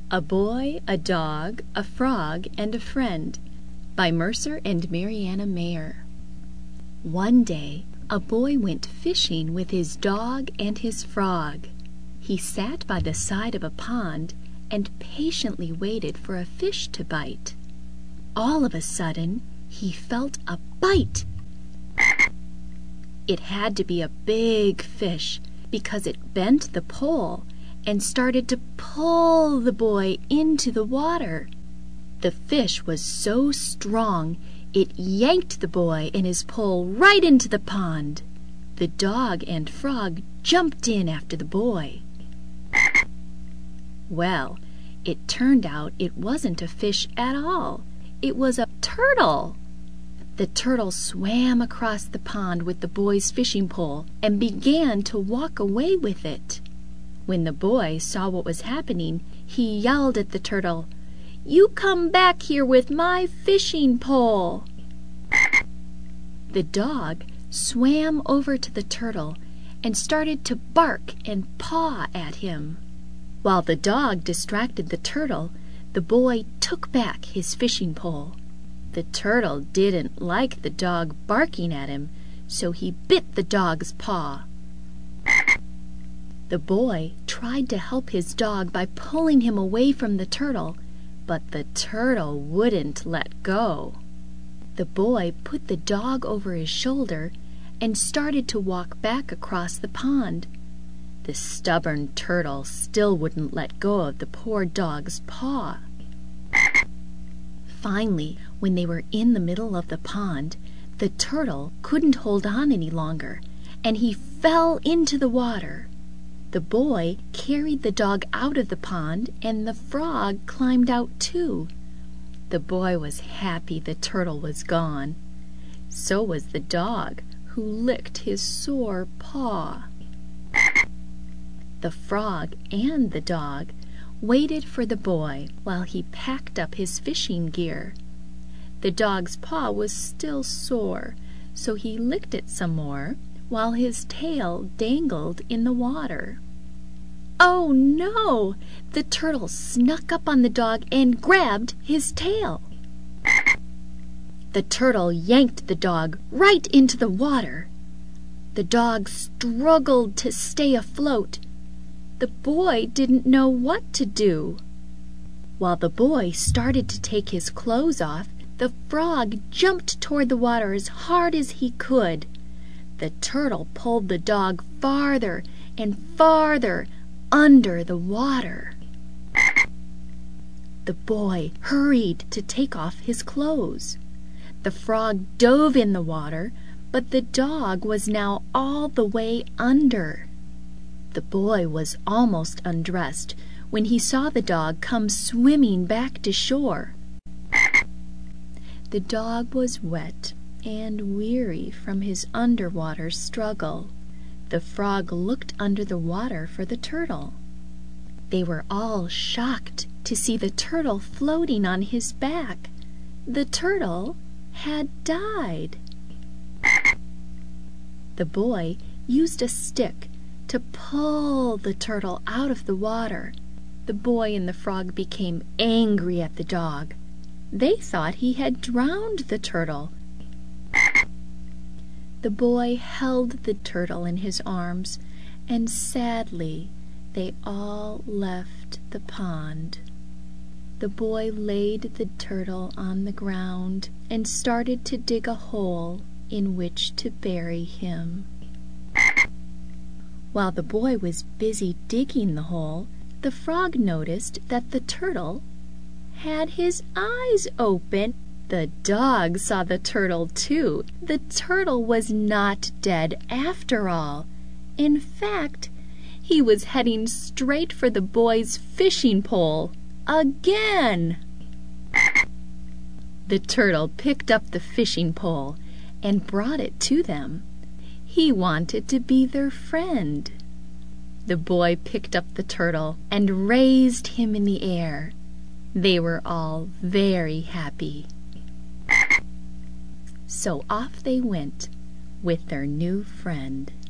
A Boy, a Dog, a Frog, and a Friend by Mercer and Mariana Mayer. One day a boy went fishing with his dog and his frog. He sat by the side of a pond and patiently waited for a fish to bite. All of a sudden he felt a bite. It had to be a big fish because it bent the pole and started to pull the boy into the water. The fish was so strong it yanked the boy and his pole right into the pond. The dog and frog jumped in after the boy. Well, it turned out it wasn't a fish at all. It was a turtle. The turtle swam across the pond with the boy's fishing pole and began to walk away with it. When the boy saw what was happening, he yelled at the turtle, "You come back here with my fishing pole!" The dog swam over to the turtle and started to bark and paw at him. While the dog distracted the turtle, the boy took back his fishing pole. The turtle didn't like the dog barking at him, so he bit the dog's paw. The boy tried to help his dog by pulling him away from the turtle, but the turtle wouldn't let go. The boy put the dog over his shoulder and started to walk back across the pond. The stubborn turtle still wouldn't let go of the poor dog's paw. Finally, when they were in the middle of the pond, the turtle couldn't hold on any longer, and he fell into the water. The boy carried the dog out of the pond, and the frog climbed out too. The boy was happy the turtle was gone. So was the dog, who licked his sore paw. The frog and the dog waited for the boy while he packed up his fishing gear. The dog's paw was still sore, so he licked it some more while his tail dangled in the water. Oh no! The turtle snuck up on the dog and grabbed his tail. The turtle yanked the dog right into the water. The dog struggled to stay afloat. The boy didn't know what to do. While the boy started to take his clothes off, the frog jumped toward the water as hard as he could. The turtle pulled the dog farther and farther under the water. The boy hurried to take off his clothes. The frog dove in the water, but the dog was now all the way under. The boy was almost undressed when he saw the dog come swimming back to shore. The dog was wet and weary from his underwater struggle. The frog looked under the water for the turtle. They were all shocked to see the turtle floating on his back. The turtle had died. The boy used a stick to pull the turtle out of the water. The boy and the frog became angry at the dog. They thought he had drowned the turtle. The boy held the turtle in his arms, and sadly they all left the pond. The boy laid the turtle on the ground and started to dig a hole in which to bury him. While the boy was busy digging the hole, the frog noticed that the turtle had his eyes open. The dog saw the turtle too. The turtle was not dead after all. In fact, he was heading straight for the boy's fishing pole again. The turtle picked up the fishing pole and brought it to them. He wanted to be their friend. The boy picked up the turtle and raised him in the air. They were all very happy. So off they went with their new friend.